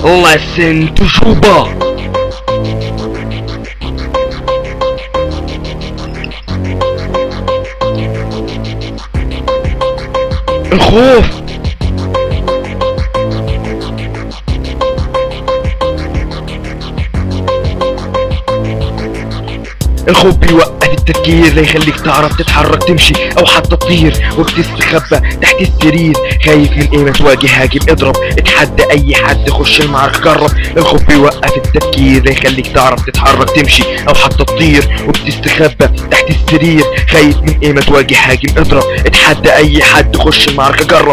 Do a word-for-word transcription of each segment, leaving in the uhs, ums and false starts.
Listen to Juba. الخوف الخوف بيوقف التفكير، لا يخليك تعرف تتحرك تمشي او حتى تطير، وبتستخبى تحت السرير خايف من ايه ما تواجه هاجم اضرب، اتحدى اي حد، خش المعركة جرب. الخوف بيوقف التفكير، لا يخليك تعرف تتحرك تمشي او حتى تطير، وبتستخبى تحت السرير خايف من ايه ما تواجه هاجم اضرب، اتحدى اي حد، خش المعركة جرب.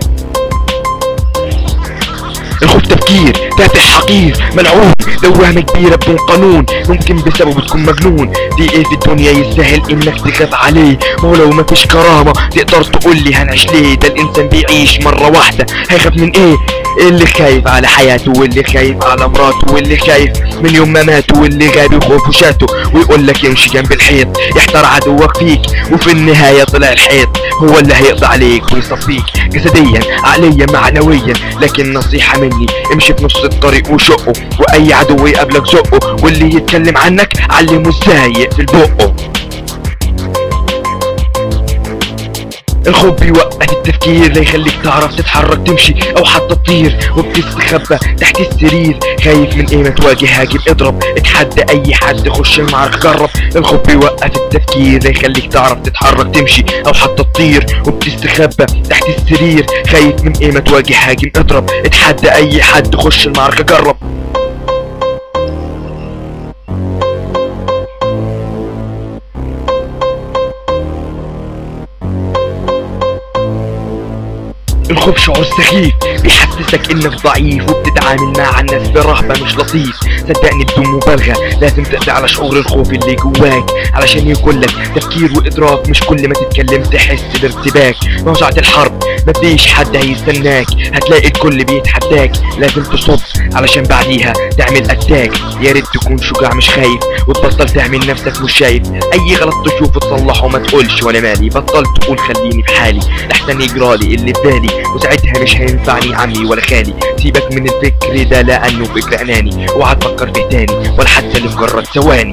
الخوف تفكير تافه حقير ملعون، دوامة كبيرة بدون قانون، ممكن بسببه تكون مجنون. دي ايه في الدنيا يستاهل انك تخاف عليه؟ ما هو لو مفيش كرامة تقدر تقولي هنعيش ليه؟ ده الانسان بيعيش مرة واحدة، هيخاف من ايه؟ اللي خايف على حياته، واللي خايف على مراته، واللي خايف من يوم ما ماتوا، واللي غاب يخوف وشاته ويقولك يمشي جنب الحيط، يحتار عدوك فيك وفي النهاية طلع الحيط هو اللي هيقضي عليك ويصفيك جسديا عقليا معنويا. لكن نصيحة مني، امشي في نص الطريق وشقه، واي عدو يقابلك زقه، واللي يتكلم عنك علمه ازاي يقفل بقه. الخوف بيوقف التفكير، لا يخليك تعرف تتحرك تمشي او حتى تطير، وبتستخبى تحت السرير خايف من ايه ما تواجه هاجم اضرب، اتحدى اي حد، خش المعركة جرب. الخوف بيوقف التفكير، لا يخليك تعرف تتحرك تمشي او حتى تطير، وبتستخبى تحت السرير خايف من ايه ما تواجه هاجم اضرب، اتحدى اي حد، خش المعركة جرب. الخوف شعور سخيف بيحسسك انك ضعيف، وبتتعامل مع الناس برهبة مش لطيف. صدقني بدون مبالغة لازم تقضي على شعور الخوف اللي جواك علشان يكونلك تفكير وادراك، مش كل ما تتكلم تحس بارتباك. موجعة الحرب مفيش حد هيستناك، هتلاقي الكل بيتحداك، لازم تصد علشان بعديها تعمل اتاك. يا ريت تكون شجاع مش خايف، وتبطل تعمل نفسك مش شايف، اي غلط تشوفه تصلحه، ما تقولش وانا مالي، بطل تقول خليني في حالي لحسن يجرالي اللي في بالي، وساعتها مش هينفعني عمي ولا خالي. سيبك من الفكر ده لانه فكر اناني، اوعى تفكر فيه تاني ولا حتى لمجرد ثواني.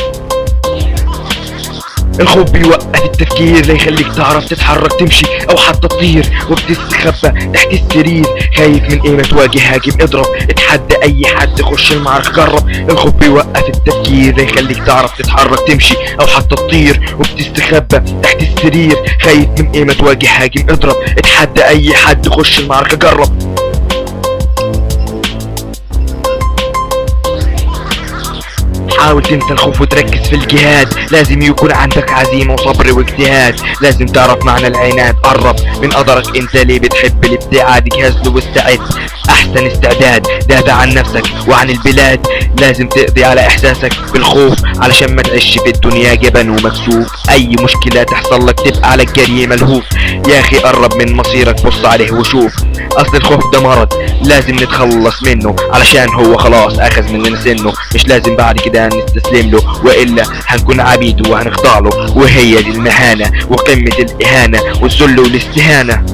الخوف بيوقف التفكير، لا يخليك تعرف تتحرك تمشي او حتى تطير، وبتستخبى تحت السرير خايف من ايه ما تواجه هاجم اضرب، اتحدى اي حد، خش المعركة جرب. الخوف بيوقف التفكير، لا يخليك تعرف تتحرك تمشي او حتى تطير، وبتستخبى تحت السرير خايف من ايه ما تواجه هاجم اضرب، اتحدى اي حد، خش المعركة جرب. حاول تنسى الخوف وتركز في الجهاد، لازم يكون عندك عزيمة وصبر واجتهاد، لازم تعرف معنى العناد، قرب من قدرك، انت ليه بتحب الابتعاد، جهز له واستعد احسن استعداد، دافع عن نفسك وعن البلاد، لازم تقضي على احساسك بالخوف علشان ما تعيش في الدنيا جبن ومكسوف، اي مشكلة تحصل لك تبقى على الجري ملهوف. يا اخي قرب من مصيرك، بص عليه وشوف، اصل الخوف ده مرض لازم نتخلص منه، علشان هو خلاص اخذ مننا سنه، مش لازم بعد كده نستسلم له، والا هنكون عبيد وهنخضع له، وهي دي المهانة وقمة الاهانة والذل والاستهانة.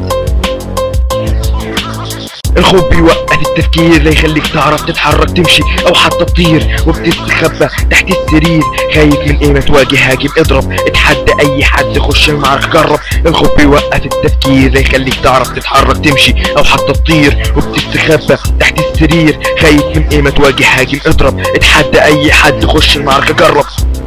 الخوف بيوقف التفكير، لا يخليك تعرف تتحرك تمشي او حتى تطير، وبتستخبى تحت السرير خايف من ايه ما تواجه هاجم اضرب، اتحدى اي حد، خش المعركة جرب. الخوف بيوقف التفكير، لا يخليك تعرف تتحرك تمشي او حتى تطير، وبتستخبى تحت السرير خايف من ايه ما تواجه هاجم اضرب، اتحدى اي حد، خش المعركة جرب.